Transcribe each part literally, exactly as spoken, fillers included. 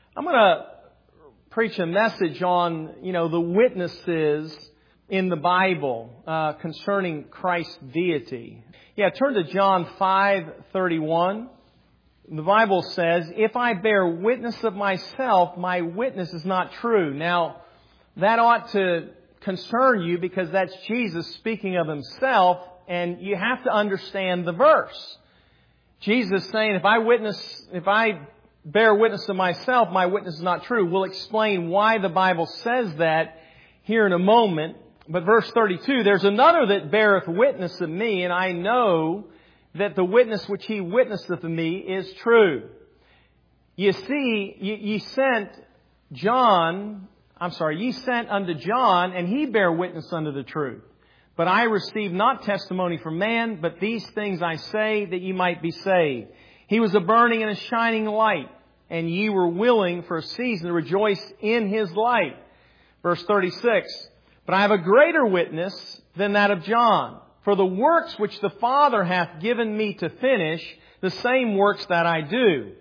I'm going to preach a message on, you know, the witnesses in the Bible uh, concerning Christ's deity. Yeah, turn to John five thirty-one. The Bible says, "If I bear witness of myself, my witness is not true." Now, that ought to concern you because that's Jesus speaking of Himself, and you have to understand the verse. Jesus saying, if I witness, if I bear witness of myself, my witness is not true. We'll explain why the Bible says that here in a moment. But verse thirty-two, "There's another that beareth witness of me, and I know that the witness which he witnesseth of me is true." You see, ye, ye sent John, I'm sorry, ye sent unto John, and he bare witness unto the truth. But I received not testimony from man, but these things I say, that ye might be saved. He was a burning and a shining light, and ye were willing for a season to rejoice in his light. Verse thirty-six, "But I have a greater witness than that of John. For the works which the Father hath given me to finish, the same works that I do,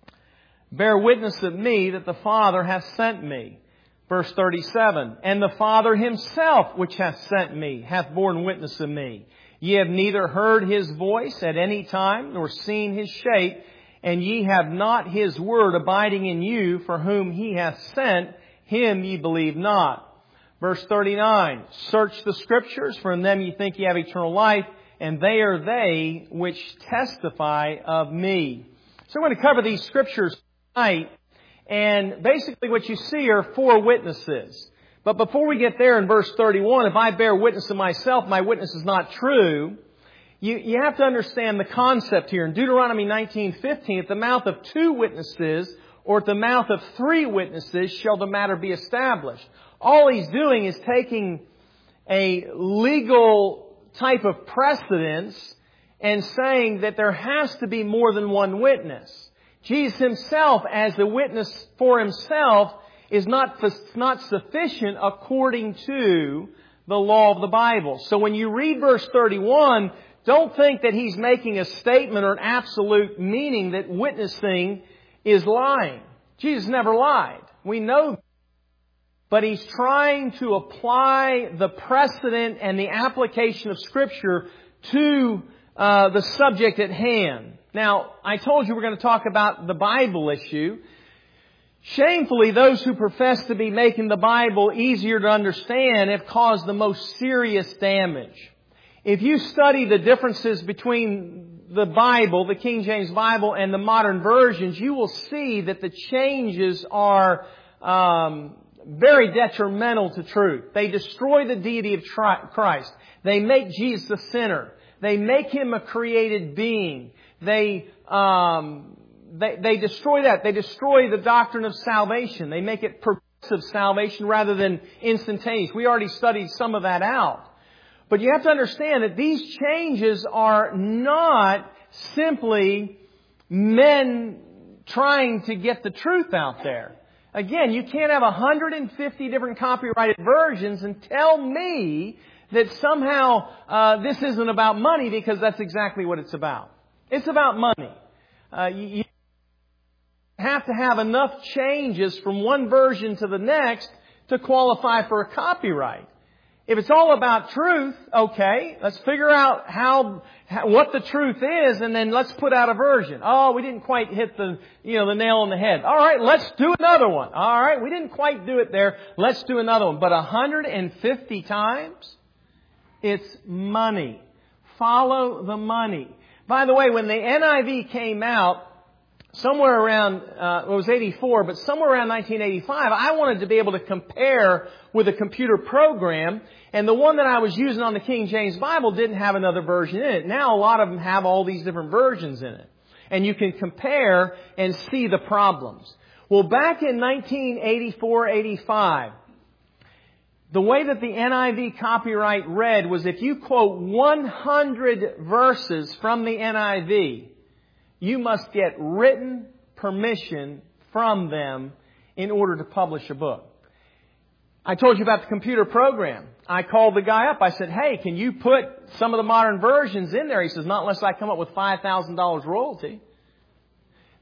bear witness of me that the Father hath sent me." Verse thirty-seven, "And the Father Himself which hath sent me hath borne witness of me. Ye have neither heard His voice at any time, nor seen His shape, and ye have not His word abiding in you, for whom He hath sent, Him ye believe not." Verse thirty-nine, "Search the Scriptures, for in them ye think ye have eternal life, and they are they which testify of me." So we're going to cover these Scriptures tonight. And basically what you see are four witnesses. But before we get there in verse thirty-one, "If I bear witness of myself, my witness is not true," you, you have to understand the concept here. In Deuteronomy nineteen fifteen, "At the mouth of two witnesses, or at the mouth of three witnesses, shall the matter be established." All he's doing is taking a legal type of precedence and saying that there has to be more than one witness. Jesus Himself, as the witness for Himself, is not, not sufficient according to the law of the Bible. So when you read verse thirty-one, don't think that He's making a statement or an absolute meaning that witnessing is lying. Jesus never lied. We know that. But He's trying to apply the precedent and the application of Scripture to uh, the subject at hand. Now, I told you we're going to talk about the Bible issue. Shamefully, those who profess to be making the Bible easier to understand have caused the most serious damage. If you study the differences between the Bible, the King James Bible, and the modern versions, you will see that the changes are um, very detrimental to truth. They destroy the deity of Christ. They make Jesus a sinner. They make Him a created being. They, um, they, they destroy that. They destroy the doctrine of salvation. They make it progressive salvation rather than instantaneous. We already studied some of that out. But you have to understand that these changes are not simply men trying to get the truth out there. Again, you can't have one hundred fifty different copyrighted versions and tell me that somehow uh, this isn't about money, because that's exactly what it's about. It's about money. Uh, you, you have to have enough changes from one version to the next to qualify for a copyright. If it's all about truth, okay, let's figure out how, how what the truth is, and then let's put out a version. Oh, we didn't quite hit the you know the nail on the head. All right, let's do another one. All right, we didn't quite do it there. Let's do another one. But one hundred fifty times, it's money. Follow the money. By the way, when the N I V came out, somewhere around, uh, it was eighty-four, but somewhere around nineteen eighty-five, I wanted to be able to compare with a computer program, and the one that I was using on the King James Bible didn't have another version in it. Now a lot of them have all these different versions in it. And you can compare and see the problems. Well, back in nineteen eighty-four eighty-five, the way that the N I V copyright read was if you quote one hundred verses from the N I V, you must get written permission from them in order to publish a book. I told you about the computer program. I called the guy up. I said, "Hey, can you put some of the modern versions in there?" He says, "Not unless I come up with five thousand dollars royalty."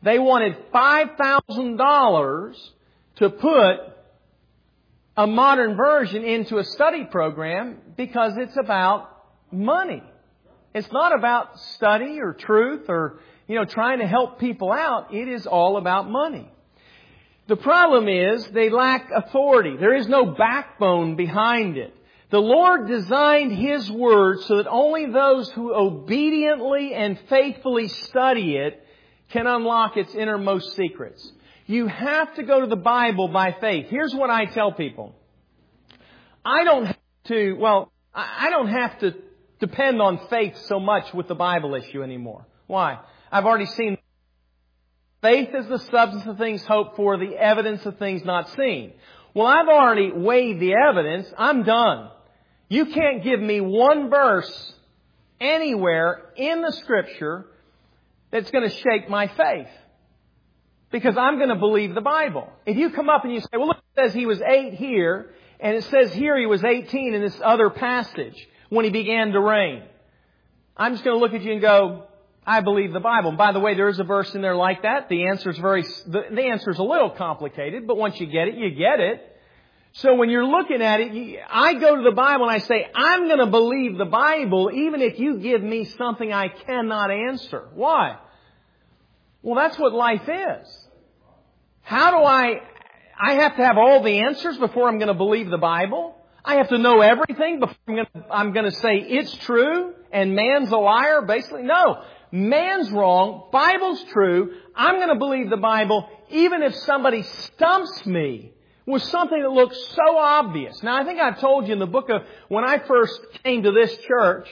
They wanted five thousand dollars to put a modern version into a study program because it's about money. It's not about study or truth or, you know, trying to help people out. It is all about money. The problem is they lack authority. There is no backbone behind it. The Lord designed His Word so that only those who obediently and faithfully study it can unlock its innermost secrets. You have to go to the Bible by faith. Here's what I tell people. I don't have to, well, I don't have to depend on faith so much with the Bible issue anymore. Why? I've already seen faith is the substance of things hoped for, the evidence of things not seen. Well, I've already weighed the evidence. I'm done. You can't give me one verse anywhere in the Scripture that's going to shake my faith. Because I'm going to believe the Bible. If you come up and you say, well, look, it says He was eight here, and it says here He was eighteen in this other passage when He began to reign. I'm just going to look at you and go, I believe the Bible. And by the way, there is a verse in there like that. The answer is very, the, the answer is a little complicated, but once you get it, you get it. So when you're looking at it, you, I go to the Bible and I say, I'm going to believe the Bible even if you give me something I cannot answer. Why? Well, that's what life is. How do I, I have to have all the answers before I'm going to believe the Bible? I have to know everything before I'm going to, I'm going to say it's true and man's a liar? Basically, no. Man's wrong. Bible's true. I'm going to believe the Bible even if somebody stumps me with something that looks so obvious. Now, I think I've told you in the book of, when I first came to this church,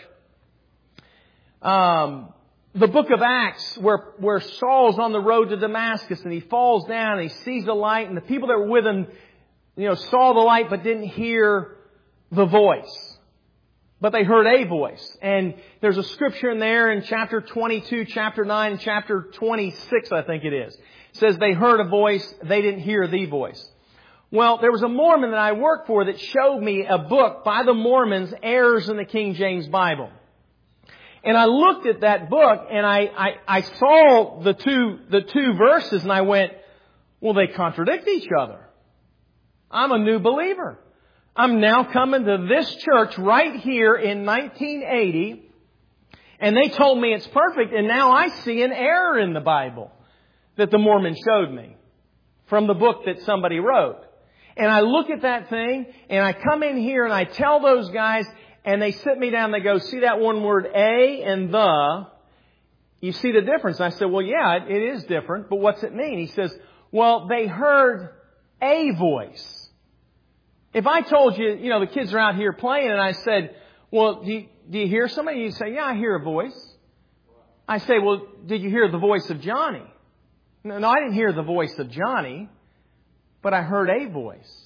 um, the book of Acts, where, where Saul's on the road to Damascus and he falls down and he sees the light, and the people that were with him, you know, saw the light but didn't hear the voice. But they heard a voice. And there's a scripture in there in chapter twenty-two, chapter nine, and chapter twenty-six, I think it is. It says they heard a voice, they didn't hear the voice. Well, there was a Mormon that I worked for that showed me a book by the Mormons, Errors in the King James Bible. And I looked at that book and I, I, I saw the two, the two verses and I went, well, they contradict each other. I'm a new believer. I'm now coming to this church right here in nineteen eighty, and they told me it's perfect, and now I see an error in the Bible that the Mormon showed me from the book that somebody wrote. And I look at that thing, and I come in here and I tell those guys, and they sit me down and they go, see that one word a and the? You see the difference? And I said, well, yeah, it, it is different, but what's it mean? He says, well, they heard a voice. If I told you, you know, the kids are out here playing and I said, well, do you, do you hear somebody? You say, yeah, I hear a voice. I say, well, did you hear the voice of Johnny? No, no, I didn't hear the voice of Johnny, but I heard a voice.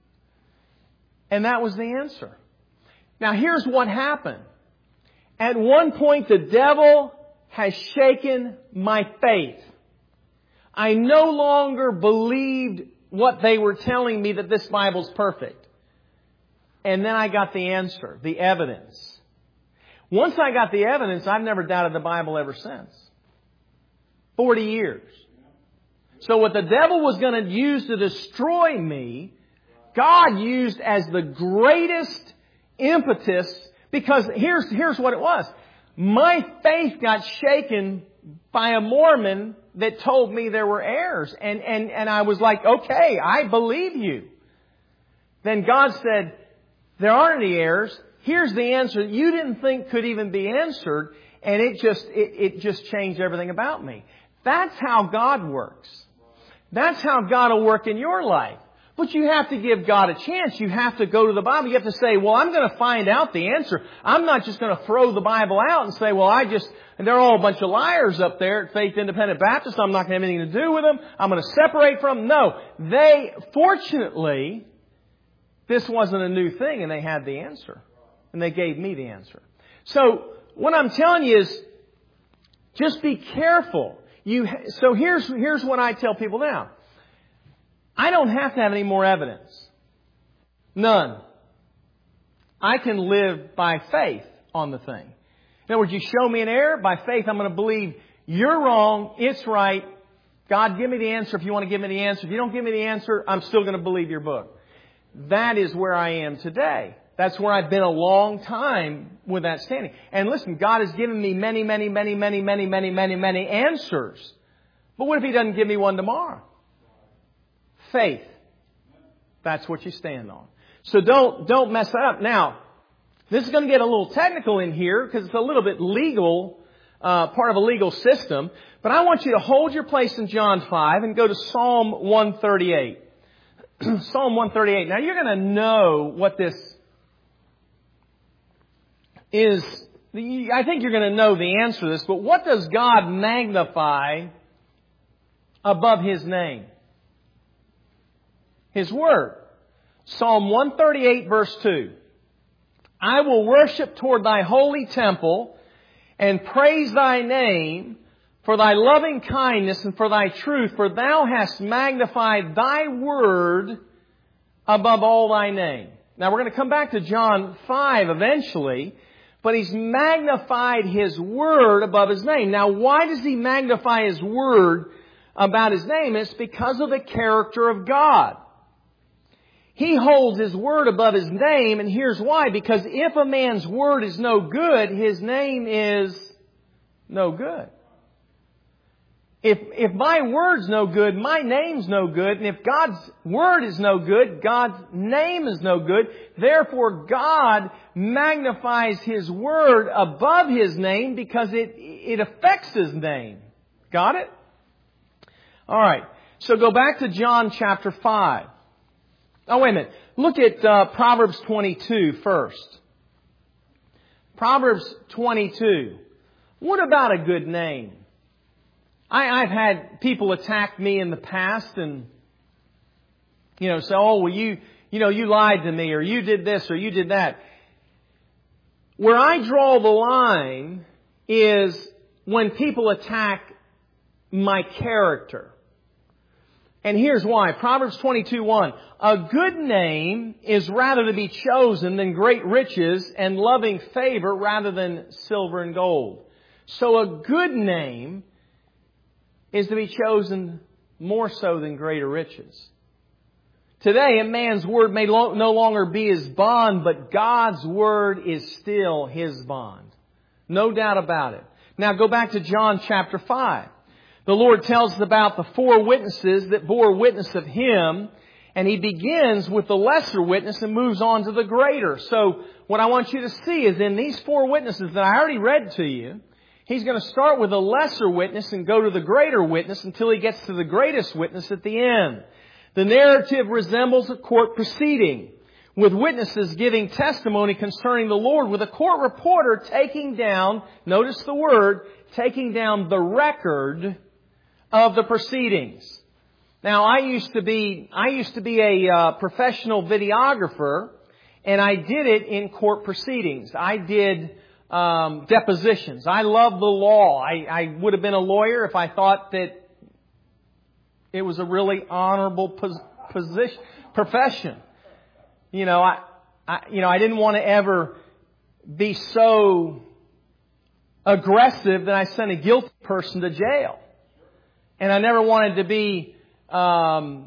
And that was the answer. Now, here's what happened. At one point, the devil has shaken my faith. I no longer believed what they were telling me that this Bible's perfect. And then I got the answer, the evidence. Once I got the evidence, I've never doubted the Bible ever since. Forty years. So what the devil was going to use to destroy me, God used as the greatest impetus, because here's, here's what it was. My faith got shaken by a Mormon that told me there were errors. And, and, and I was like, okay, I believe you. Then God said, there aren't any errors. Here's the answer you didn't think could even be answered. And it just, it, it just changed everything about me. That's how God works. That's how God will work in your life. But you have to give God a chance. You have to go to the Bible. You have to say, well, I'm going to find out the answer. I'm not just going to throw the Bible out and say, well, I just, and they're all a bunch of liars up there at Faith Independent Baptist. I'm not going to have anything to do with them. I'm going to separate from them. No, they, fortunately, this wasn't a new thing and they had the answer. And they gave me the answer. So what I'm telling you is just be careful. You, so here's, here's what I tell people now. I don't have to have any more evidence. None. I can live by faith on the thing. In other words, you show me an error, by faith I'm going to believe you're wrong, it's right, God, give me the answer if you want to give me the answer. If you don't give me the answer, I'm still going to believe your book. That is where I am today. That's where I've been a long time with that standing. And listen, God has given me many, many, many, many, many, many, many, many answers. But what if He doesn't give me one tomorrow? Faith. That's what you stand on. So don't, don't mess that up. Now, this is going to get a little technical in here because it's a little bit legal, uh, part of a legal system. But I want you to hold your place in John five and go to Psalm one thirty-eight. Psalm one thirty-eight. Now you're going to know what this is. I think you're going to know the answer to this, but what does God magnify above His name? His Word. Psalm one thirty-eight verse two. I will worship toward Thy holy temple and praise Thy name for Thy loving kindness and for Thy truth, for Thou hast magnified Thy Word above all Thy name. Now we're going to come back to John five eventually, but He's magnified His Word above His name. Now why does He magnify His Word about His name? It's because of the character of God. He holds His Word above His name, and here's why. Because if a man's Word is no good, his name is no good. If, if my Word's no good, my name's no good. And if God's Word is no good, God's name is no good. Therefore, God magnifies His Word above His name because it, it affects His name. Got it? All right. So go back to John chapter five. Oh, wait a minute. Look at uh, Proverbs twenty-two first. Proverbs twenty-two. What about a good name? I, I've had people attack me in the past and, you know, say, oh, well, you, you know, you lied to me or you did this or you did that. Where I draw the line is when people attack my character. And here's why. Proverbs twenty-two one. A good name is rather to be chosen than great riches, and loving favor rather than silver and gold. So a good name is to be chosen more so than greater riches. Today, a man's word may lo- no longer be his bond, but God's word is still his bond. No doubt about it. Now go back to John chapter five. The Lord tells us about the four witnesses that bore witness of Him, and He begins with the lesser witness and moves on to the greater. So what I want you to see is in these four witnesses that I already read to you, He's going to start with a lesser witness and go to the greater witness until He gets to the greatest witness at the end. The narrative resembles a court proceeding, with witnesses giving testimony concerning the Lord, with a court reporter taking down, notice the word, taking down the record of the proceedings. Now, I used to be, I used to be a uh, professional videographer, and I did it in court proceedings. I did um, depositions. I love the law. I, I would have been a lawyer if I thought that it was a really honorable pos- position, profession. You know, I, I, you know, I didn't want to ever be so aggressive that I sent a guilty person to jail. And I never wanted to be um,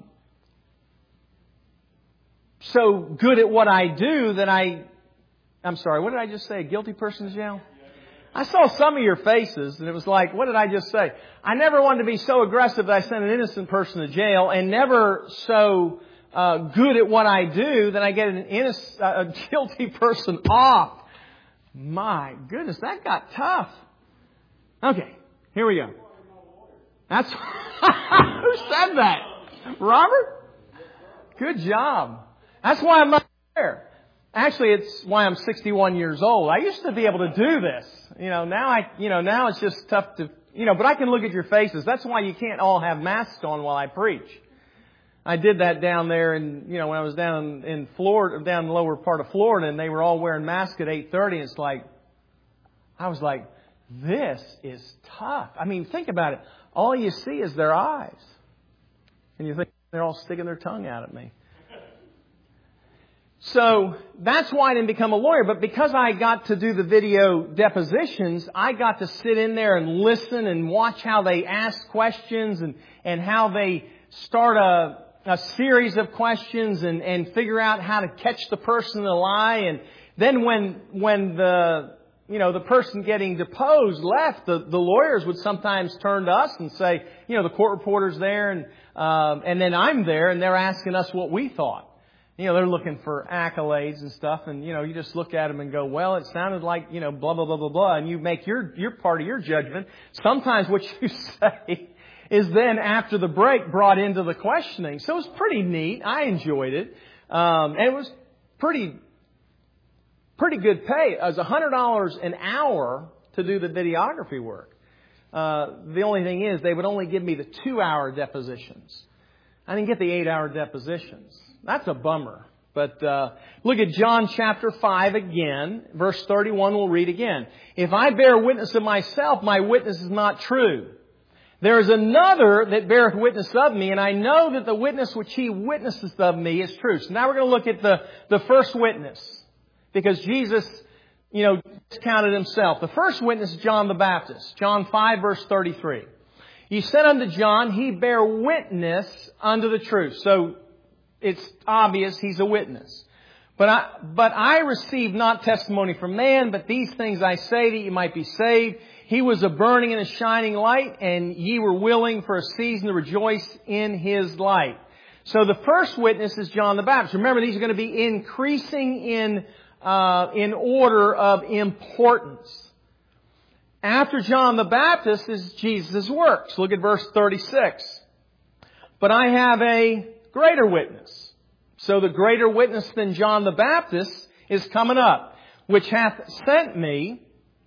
so good at what I do that I... I'm sorry, what did I just say? A guilty person to jail? I saw some of your faces and it was like, what did I just say? I never wanted to be so aggressive that I sent an innocent person to jail, and never so uh, good at what I do that I get an innocent, uh, a guilty person off. My goodness, that got tough. Okay, here we go. That's who said that? Robert? Good job. That's why I'm not there. Actually, it's why I'm sixty-one years old. I used to be able to do this. You know, now I, you know, now it's just tough to, you know, but I can look at your faces. That's why you can't all have masks on while I preach. I did that down there, and you know, when I was down in Florida, down in the lower part of Florida, and they were all wearing masks at eight thirty. It's like, I was like, this is tough. I mean, think about it. All you see is their eyes. And you think they're all sticking their tongue out at me. So that's why I didn't become a lawyer. But because I got to do the video depositions, I got to sit in there and listen and watch how they ask questions and, and how they start a, a series of questions and, and figure out how to catch the person in the lie. And then when, when the, you know, the person getting deposed left, the, the lawyers would sometimes turn to us and say, you know, the court reporter's there and, um, and then I'm there and they're asking us what we thought. You know, they're looking for accolades and stuff, and, you know, you just look at them and go, well, it sounded like, you know, blah, blah, blah, blah, blah, and you make your, your part of your judgment. Sometimes what you say is then, after the break, brought into the questioning. So it was pretty neat. I enjoyed it. Um, and it was pretty, pretty good pay. It was one hundred dollars an hour to do the videography work. Uh, the only thing is, they would only give me the two-hour depositions. I didn't get the eight-hour depositions. That's a bummer. But uh, look at John chapter five again. Verse thirty-one we'll read again. If I bear witness of myself, my witness is not true. There is another that beareth witness of me, and I know that the witness which he witnesses of me is true. So now we're going to look at the, the first witness. Because Jesus, you know, discounted himself. The first witness is John the Baptist. John five verse thirty-three. He said unto John, he bare witness unto the truth. So it's obvious he's a witness. But I, but I received not testimony from man, but these things I say that you might be saved. He was a burning and a shining light, and ye were willing for a season to rejoice in his light. So the first witness is John the Baptist. Remember, these are going to be increasing in, uh, in order of importance. After John the Baptist is Jesus' works. Look at verse thirty-six. But I have a greater witness. So the greater witness than John the Baptist is coming up, which hath sent me.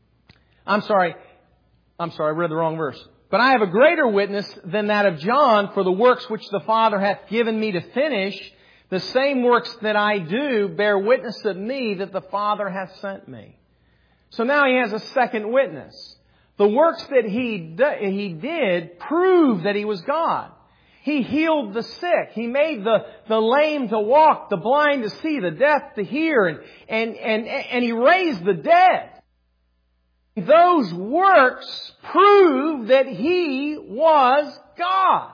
I'm sorry. I'm sorry, I read the wrong verse. But I have a greater witness than that of John, for the works which the Father hath given me to finish, the same works that I do bear witness of me that the Father hath sent me. So now he has a second witness. The works that he he did prove that he was God. He healed the sick. He made the, the lame to walk, the blind to see, the deaf to hear, and, and, and, and he raised the dead. Those works prove that he was God.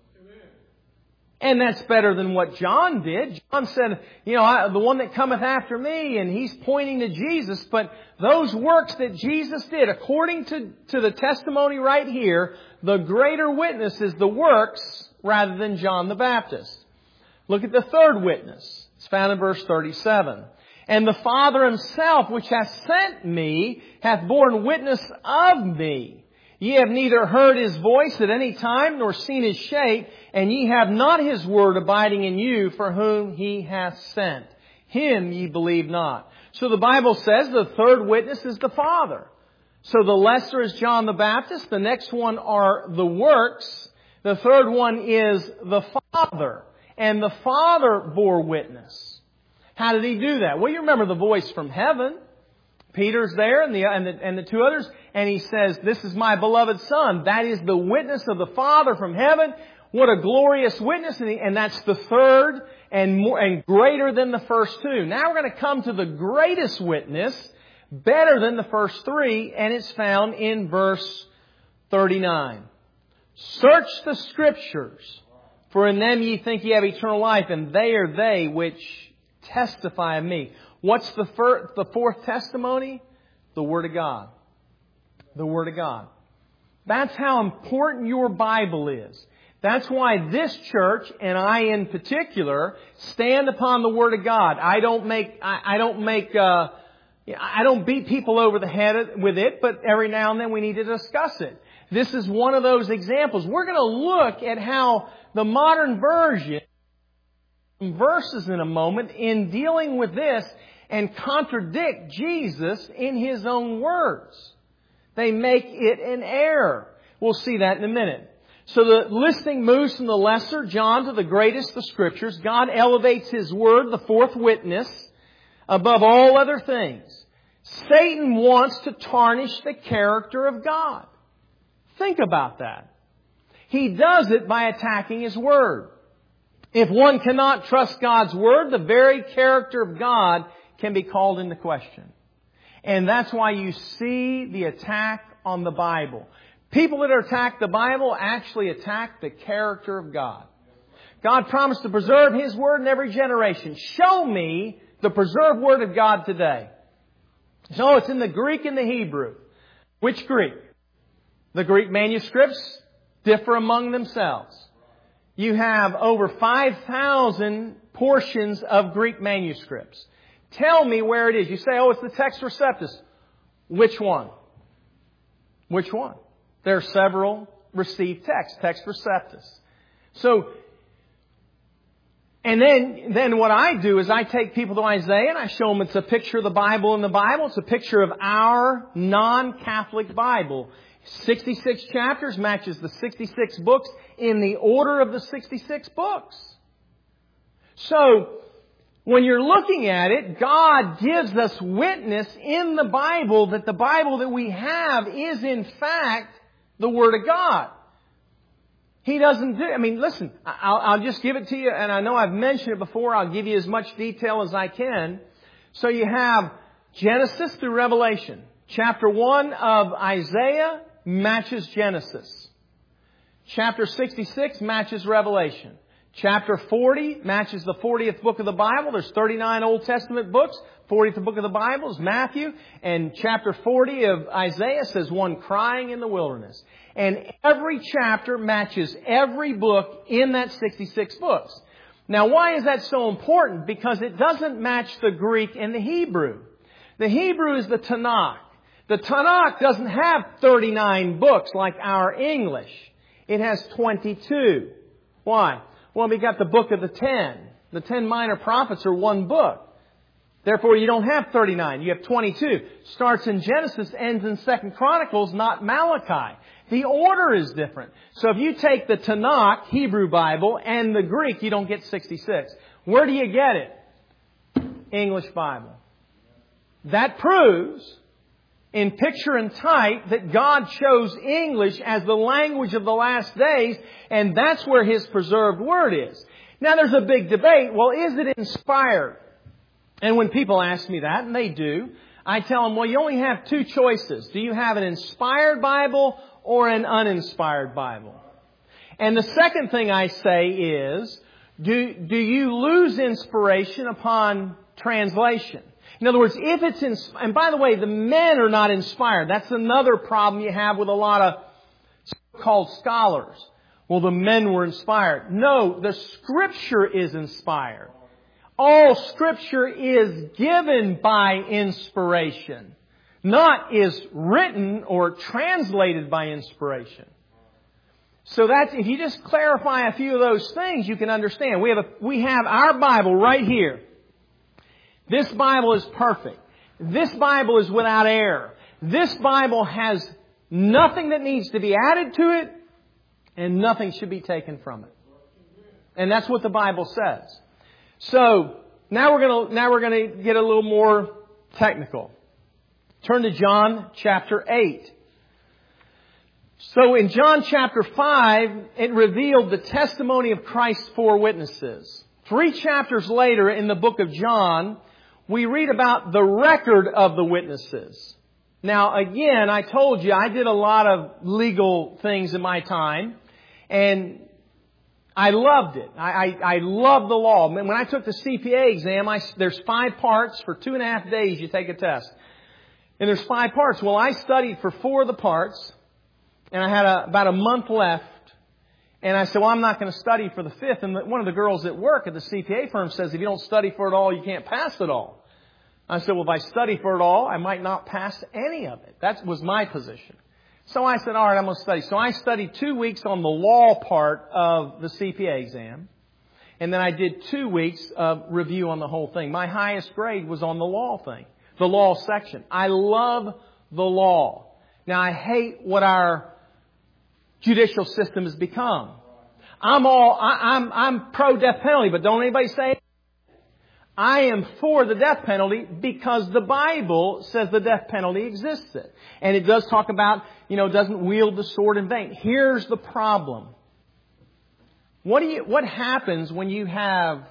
And that's better than what John did. John said, you know, I, the one that cometh after me, and he's pointing to Jesus. But those works that Jesus did, according to, to the testimony right here, the greater witness is the works rather than John the Baptist. Look at the third witness. It's found in verse thirty-seven. And the Father himself, which hath sent me, hath borne witness of me. Ye have neither heard his voice at any time, nor seen his shape, and ye have not his word abiding in you, for whom he hath sent. Him ye believe not. So the Bible says the third witness is the Father. So the lesser is John the Baptist. The next one are the works. The third one is the Father. And the Father bore witness. How did he do that? Well, you remember the voice from heaven. Peter's there and the, and the, and the two others. And he says, this is my beloved Son. That is the witness of the Father from heaven. What a glorious witness. And, he, and that's the third and more, and greater than the first two. Now we're going to come to the greatest witness, better than the first three. And it's found in verse thirty-nine. Search the Scriptures, for in them ye think ye have eternal life, and they are they which testify of me. What's the, fir- the fourth testimony? The Word of God. The Word of God. That's how important your Bible is. That's why this church, and I in particular, stand upon the Word of God. I don't make, I, I don't make, uh, I don't beat people over the head with it, but every now and then we need to discuss it. This is one of those examples. We're going to look at how the modern version, verses in a moment, in dealing with this and contradict Jesus in His own words. They make it an error. We'll see that in a minute. So the listing moves from the lesser, John, to the greatest, the Scriptures. God elevates His Word, the fourth witness, above all other things. Satan wants to tarnish the character of God. Think about that. He does it by attacking His Word. If one cannot trust God's Word, the very character of God can be called into question. And that's why you see the attack on the Bible. People that attack the Bible actually attack the character of God. God promised to preserve His Word in every generation. Show me the preserved Word of God today. So it's in the Greek and the Hebrew. Which Greek? The Greek manuscripts differ among themselves. You have over five thousand portions of Greek manuscripts. Tell me where it is. You say, oh, it's the Text Receptus. Which one? Which one? There are several received texts, Text Receptus. So, and then, then what I do is I take people to Isaiah and I show them it's a picture of the Bible in the Bible. It's a picture of our non-Catholic Bible. sixty-six chapters matches the sixty-six books in the order of the sixty-six books. So, when you're looking at it, God gives us witness in the Bible that the Bible that we have is in fact the Word of God. He doesn't do, I mean, listen, I'll, I'll just give it to you, and I know I've mentioned it before. I'll give you as much detail as I can. So you have Genesis through Revelation. Chapter one of Isaiah matches Genesis. Chapter sixty-six matches Revelation. Chapter forty matches the fortieth book of the Bible. There's thirty-nine Old Testament books. fortieth book of the Bible is Matthew. And chapter forty of Isaiah says one crying in the wilderness. And every chapter matches every book in that sixty-six books. Now, why is that so important? Because it doesn't match the Greek and the Hebrew. The Hebrew is the Tanakh. The Tanakh doesn't have thirty-nine books like our English. It has twenty-two. Why? Well, we got the book of the ten. The ten minor prophets are one book. Therefore, you don't have thirty-nine. You have twenty-two. Starts in Genesis, ends in Second Chronicles, not Malachi. The order is different. So if you take the Tanakh, Hebrew Bible, and the Greek, you don't get sixty-six. Where do you get it? English Bible. That proves, in picture and type, that God chose English as the language of the last days, and that's where His preserved Word is. Now there's a big debate. Well, is it inspired? And when people ask me that, and they do, I tell them, well, you only have two choices. Do you have an inspired Bible or an uninspired Bible? And the second thing I say is, do, do you lose inspiration upon translation? In other words, if it's in, and by the way, the men are not inspired. That's another problem you have with a lot of so-called scholars. Well, the men were inspired. No, the Scripture is inspired. All Scripture is given by inspiration, not is written or translated by inspiration. So that's, if you just clarify a few of those things, you can understand. We have a, we have our Bible right here. This Bible is perfect. This Bible is without error. This Bible has nothing that needs to be added to it, and nothing should be taken from it. And that's what the Bible says. So now we're going to now we're going to get a little more technical. Turn to John chapter eight. So in John chapter five, it revealed the testimony of Christ's four witnesses. Three chapters later in the book of John, we read about the record of the witnesses. Now, again, I told you I did a lot of legal things in my time, and I loved it. I, I, I loved the law. When I took the C P A exam, I, there's five parts. For two and a half days, you take a test. And there's five parts. Well, I studied for four of the parts, and I had a, about a month left. And I said, well, I'm not going to study for the fifth. And one of the girls at work at the C P A firm says, if you don't study for it all, you can't pass it all. I said, well, if I study for it all, I might not pass any of it. That was my position. So I said, all right, I'm going to study. So I studied two weeks on the law part of the C P A exam. And then I did two weeks of review on the whole thing. My highest grade was on the law thing, the law section. I love the law. Now, I hate what our judicial system has become. I'm all, I, I'm, I'm pro death penalty, but don't anybody say it. I am for the death penalty because the Bible says the death penalty exists. And it does talk about, you know, doesn't wield the sword in vain. Here's the problem. What do you, what happens when you have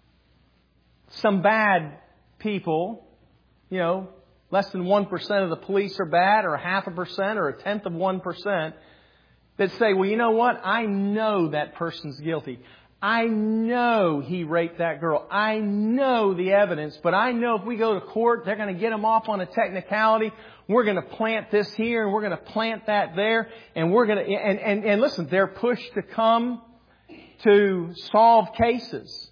some bad people, you know, less than one percent of the police are bad, or a half a percent, or a tenth of one percent, that say, well, you know what? I know that person's guilty. I know he raped that girl. I know the evidence, but I know if we go to court, they're going to get him off on a technicality. We're going to plant this here and we're going to plant that there. And we're going to, and, and, and listen, they're pushed to come to solve cases.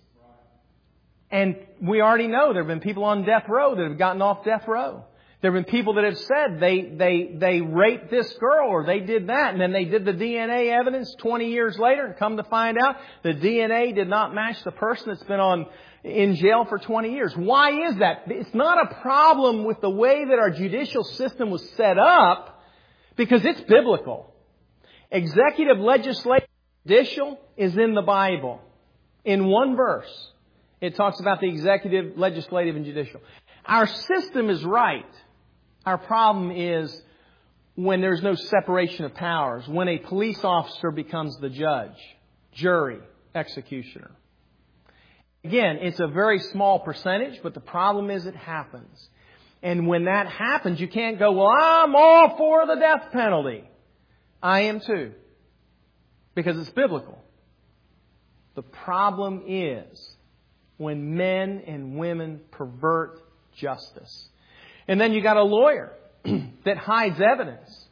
And we already know there have been people on death row that have gotten off death row. There have been people that have said they, they, they raped this girl or they did that. And then they did the D N A evidence twenty years later and come to find out the D N A did not match the person that's been on in jail for twenty years. Why is that? It's not a problem with the way that our judicial system was set up, because it's biblical. Executive, legislative, judicial is in the Bible. In one verse, it talks about the executive, legislative, and judicial. Our system is right. Our problem is when there's no separation of powers, when a police officer becomes the judge, jury, executioner. Again, it's a very small percentage, but the problem is it happens. And when that happens, you can't go, well, I'm all for the death penalty. I am too. Because it's biblical. The problem is when men and women pervert justice. And then you got a lawyer that hides evidence.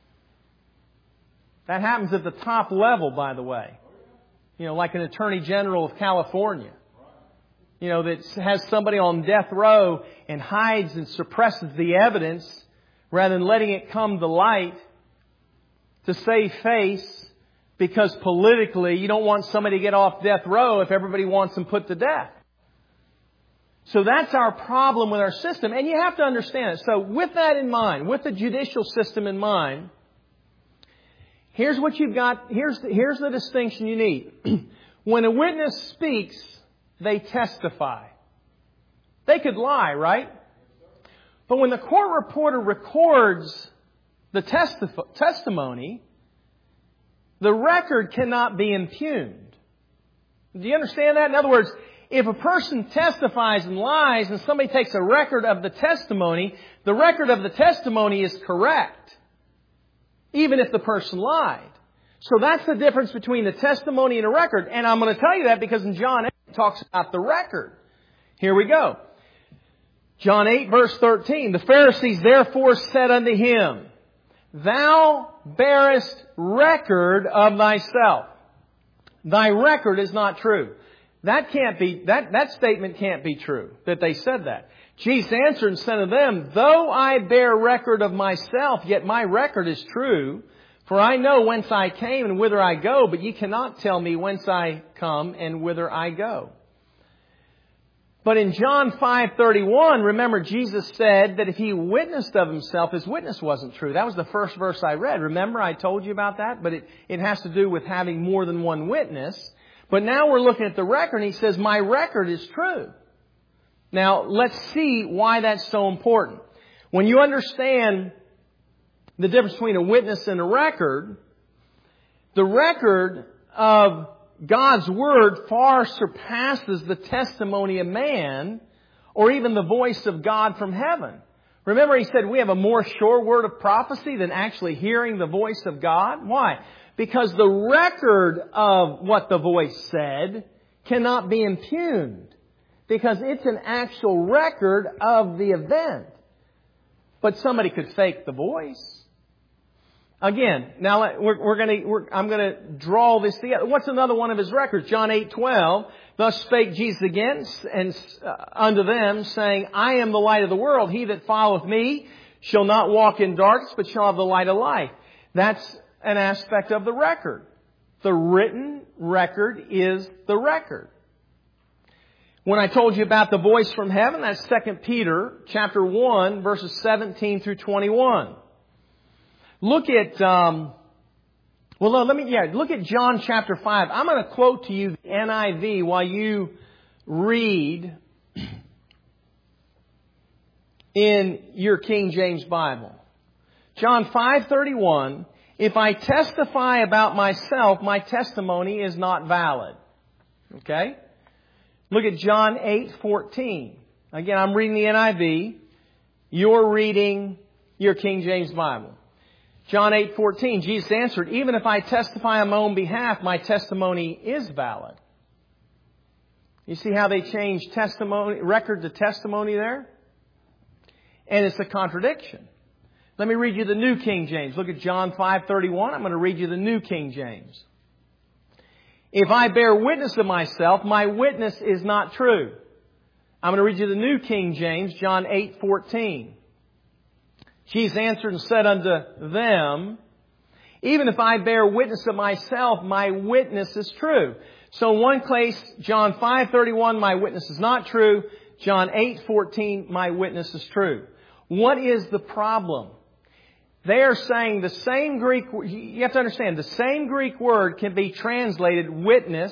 That happens at the top level, by the way. You know, like an Attorney General of California. You know, that has somebody on death row and hides and suppresses the evidence rather than letting it come to light to save face, because politically you don't want somebody to get off death row if everybody wants them put to death. So that's our problem with our system. And you have to understand it. So with that in mind, with the judicial system in mind, here's what you've got. Here's the, here's the distinction you need. When a witness speaks, they testify. They could lie, right? But when the court reporter records the testif- testimony, the record cannot be impugned. Do you understand that? In other words, if a person testifies and lies and somebody takes a record of the testimony, the record of the testimony is correct, even if the person lied. So that's the difference between the testimony and a record. And I'm going to tell you that because in John eight it talks about the record. Here we go. John eight verse thirteen. The Pharisees therefore said unto him, Thou bearest record of thyself. Thy record is not true. That can't be, that, that statement can't be true, that they said that. Jesus answered and said to them, Though I bear record of myself, yet my record is true. For I know whence I came and whither I go, but ye cannot tell me whence I come and whither I go. But in John five thirty-one, remember Jesus said that if he witnessed of himself, his witness wasn't true. That was the first verse I read. Remember I told you about that? But it, it has to do with having more than one witness. But now we're looking at the record, and he says, my record is true. Now, let's see why that's so important. When you understand the difference between a witness and a record, the record of God's Word far surpasses the testimony of man or even the voice of God from heaven. Remember, he said we have a more sure word of prophecy than actually hearing the voice of God. Why? Because the record of what the voice said cannot be impugned. Because it's an actual record of the event. But somebody could fake the voice. Again, now we're, we're going to. I'm going to draw this together. What's another one of his records? John eight twelve. Thus spake Jesus again and uh, unto them, saying, I am the light of the world. He that followeth me shall not walk in darkness, but shall have the light of life. That's an aspect of the record. The written record is the record. When I told you about the voice from heaven, that's Second Peter chapter one, verses seventeen through twenty-one. Look at, um, well, no, let me, yeah, look at John chapter five. I'm going to quote to you the N I V while you read in your King James Bible. John five thirty-one. If I testify about myself, my testimony is not valid. Okay? Look at John eight fourteen. Again, I'm reading the N I V. You're reading your King James Bible. John eight fourteen, Jesus answered, even if I testify on my own behalf, my testimony is valid. You see how they changed testimony, record to testimony there? And it's a contradiction. Let me read you the New King James. Look at John five thirty-one. I'm going to read you the New King James. If I bear witness of myself, my witness is not true. I'm going to read you the New King James, John eight fourteen. Jesus answered and said unto them, even if I bear witness of myself, my witness is true. So in one place, John five thirty-one, my witness is not true. John eight fourteen, my witness is true. What is the problem? They are saying the same Greek, you have to understand, the same Greek word can be translated witness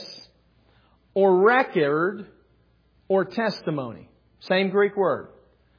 or record or testimony. Same Greek word.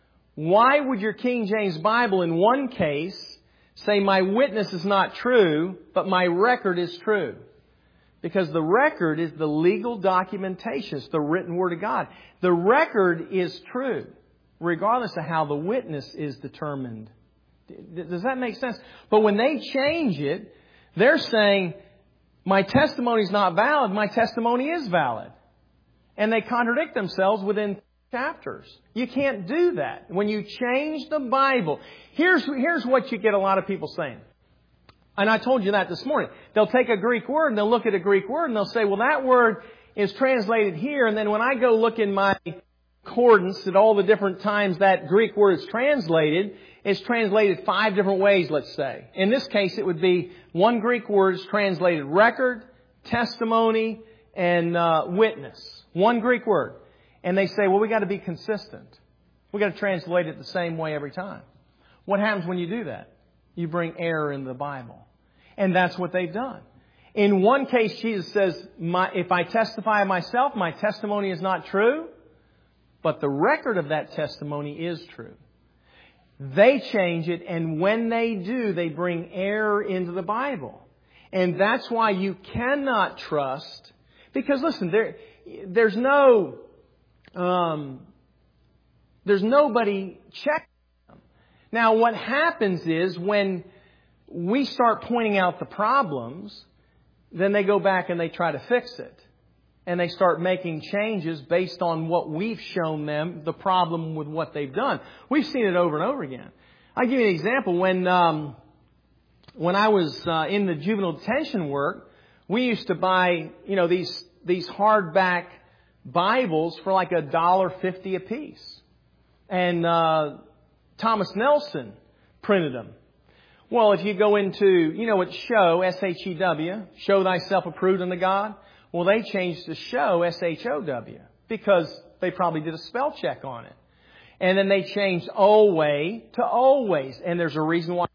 Why would your King James Bible in one case say my witness is not true, but my record is true? Because the record is the legal documentation. It's the written Word of God. The record is true, regardless of how the witness is determined. Does that make sense? But when they change it, they're saying, my testimony is not valid, my testimony is valid. And they contradict themselves within chapters. You can't do that. When you change the Bible, here's, here's what you get a lot of people saying. And I told you that this morning. They'll take a Greek word and they'll look at a Greek word and they'll say, well, that word is translated here. And then when I go look in my concordance at all the different times that Greek word is translated, it's translated five different ways, let's say. In this case, it would be one Greek word is translated record, testimony, and uh, witness. One Greek word. And they say, well, we got to be consistent. We got to translate it the same way every time. What happens when you do that? You bring error in the Bible. And that's what they've done. In one case, Jesus says, my, if I testify of myself, my testimony is not true. But the record of that testimony is true. They change it, and when they do, they bring error into the Bible. And that's why you cannot trust. Because listen, there, there's no... Um, there's nobody checking them. Now, what happens is when we start pointing out the problems, then they go back and they try to fix it. And they start making changes based on what we've shown them, the problem with what they've done. We've seen it over and over again. I'll give you an example. When um, when I was uh, in the juvenile detention work, we used to buy, you know, these these hardback Bibles for like a dollar fifty a piece. And uh, Thomas Nelson printed them. Well, if you go into, you know, it's show, S H E W, show thyself approved unto God. Well, they changed to show, S H O W, because they probably did a spell check on it. And then they changed always to always. And there's a reason why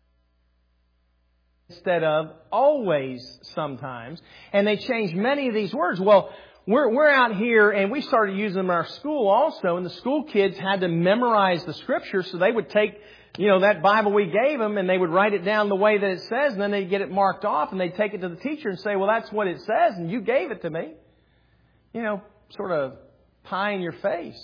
instead of always sometimes. And they changed many of these words. Well, We're, we're out here and we started using them in our school also, and the school kids had to memorize the Scripture, so they would take, you know, that Bible we gave them and they would write it down the way that it says, and then they'd get it marked off and they'd take it to the teacher and say, well, that's what it says and you gave it to me. You know, sort of pie in your face.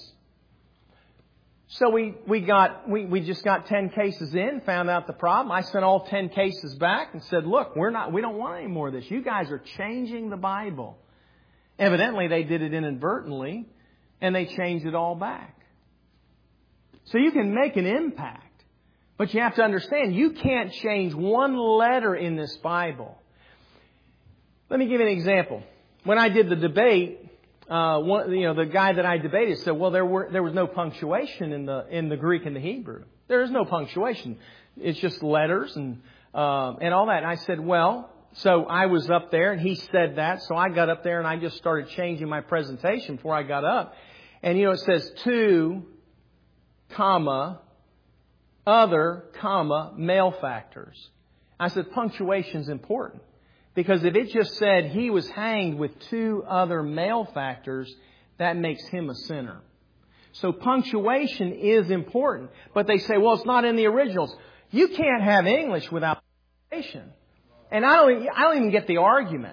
So we, we got, we, we just got ten cases in, found out the problem. I sent all ten cases back and said, look, we're not, we don't want any more of this. You guys are changing the Bible. Evidently, they did it inadvertently, and they changed it all back. So you can make an impact, but you have to understand, you can't change one letter in this Bible. Let me give you an example. When I did the debate, uh, one, you know, the guy that I debated said, well, there were there was no punctuation in the in the Greek and the Hebrew. There is no punctuation. It's just letters and uh, and all that. And I said, well. So I was up there and he said that. So I got up there and I just started changing my presentation before I got up. And, you know, it says to, comma, other, comma, male factors. I said punctuation's important. Because if it just said he was hanged with two other male factors, that makes him a sinner. So punctuation is important. But they say, well, it's not in the originals. You can't have English without punctuation. And I don't, I don't even get the argument.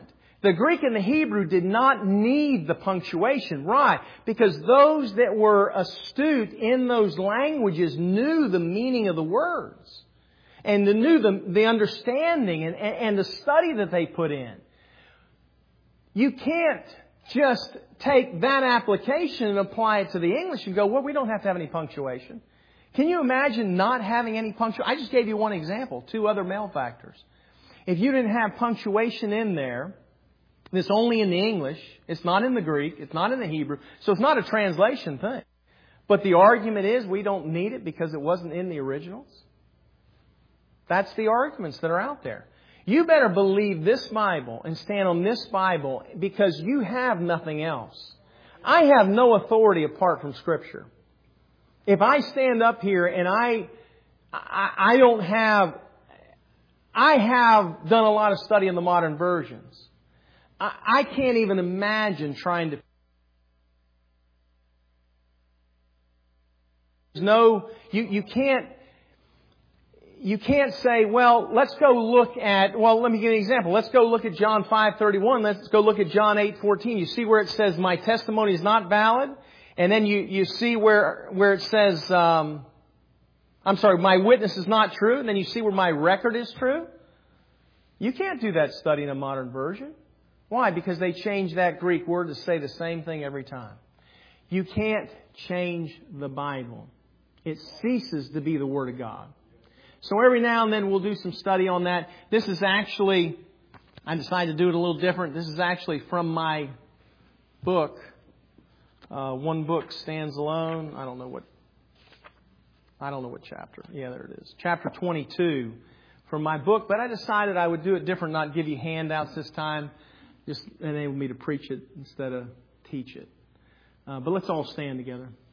The Greek and the Hebrew did not need the punctuation. Why? Because those that were astute in those languages knew the meaning of the words. And they knew the, the understanding and, and the study that they put in. You can't just take that application and apply it to the English and go, well, we don't have to have any punctuation. Can you imagine not having any punctuation? I just gave you one example, two other malefactors. If you didn't have punctuation in there, it's only in the English, it's not in the Greek, it's not in the Hebrew, so it's not a translation thing. But the argument is we don't need it because it wasn't in the originals. That's the arguments that are out there. You better believe this Bible and stand on this Bible because you have nothing else. I have no authority apart from Scripture. If I stand up here and I, I, I don't have, I have done a lot of study in the modern versions. I, I can't even imagine trying to. There's no, you, you can't, you can't say, well, let's go look at, well, let me give you an example. Let's go look at John five thirty-one. Let's go look at John eight fourteen. You see where it says, my testimony is not valid? And then you, you see where, where it says, um, I'm sorry, my witness is not true. And then you see where my record is true. You can't do that study in a modern version. Why? Because they change that Greek word to say the same thing every time. You can't change the Bible. It ceases to be the Word of God. So every now and then we'll do some study on that. This is actually, I decided to do it a little different. This is actually from my book. Uh, one book stands alone. I don't know what, I don't know what chapter. Yeah, there it is. Chapter twenty-two from my book. But I decided I would do it different, not give you handouts this time. Just enable me to preach it instead of teach it. Uh, but let's all stand together.